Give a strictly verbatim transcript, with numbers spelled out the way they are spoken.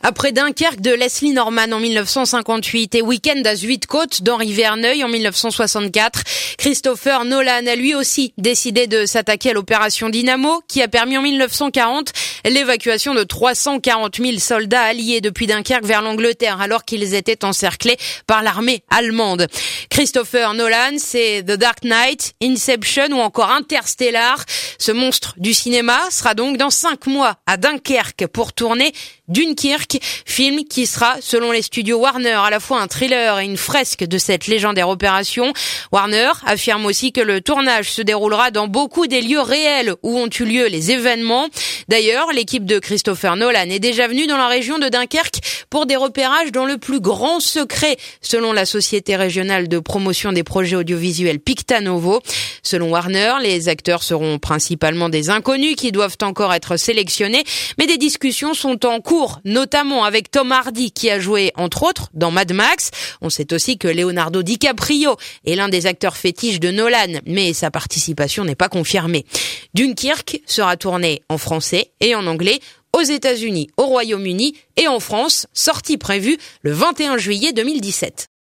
Après Dunkerque de Leslie Norman en mille neuf cent cinquante-huit et Week-end à Zuidcote d'Henri Verneuil en mille neuf cent soixante-quatre, Christopher Nolan a lui aussi décidé de s'attaquer à l'opération Dynamo qui a permis en mille neuf cent quarante l'évacuation de trois cent quarante mille soldats alliés depuis Dunkerque vers l'Angleterre alors qu'ils étaient encerclés par l'armée allemande. Christopher Nolan, c'est The Dark Knight, Inception ou encore Interstellar. Ce monstre du cinéma sera donc dans cinq mois à Dunkerque pour tourner Dunkirk, film qui sera, selon les studios Warner, à la fois un thriller et une fresque de cette légendaire opération. Warner affirme aussi que le tournage se déroulera dans beaucoup des lieux réels où ont eu lieu les événements. D'ailleurs, l'équipe de Christopher Nolan est déjà venue dans la région de Dunkerque pour des repérages dans le plus grand secret, selon la société régionale de promotion des projets audiovisuels Pictanovo. Selon Warner, les acteurs seront principalement des inconnus qui doivent encore être sélectionnés, mais des discussions sont en cours, notamment avec Tom Hardy qui a joué entre autres dans Mad Max. On sait aussi que Leonardo DiCaprio est l'un des acteurs fétiches de Nolan, mais sa participation n'est pas confirmée. Dunkirk sera tourné en français et en anglais aux États-Unis, au Royaume-Uni et en France, sortie prévue le vingt et un juillet deux mille dix-sept.